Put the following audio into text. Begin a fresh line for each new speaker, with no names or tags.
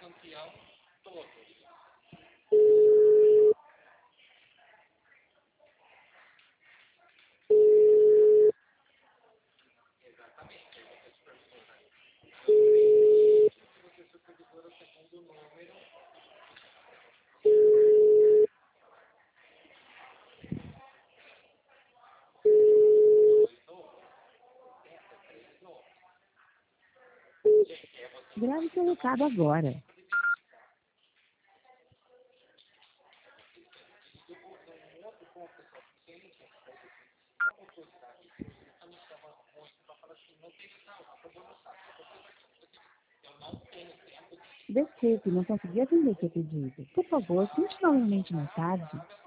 Grave seu recado agora. Desculpe, não consegui atender seu pedido. Por favor, tente novamente mais tarde.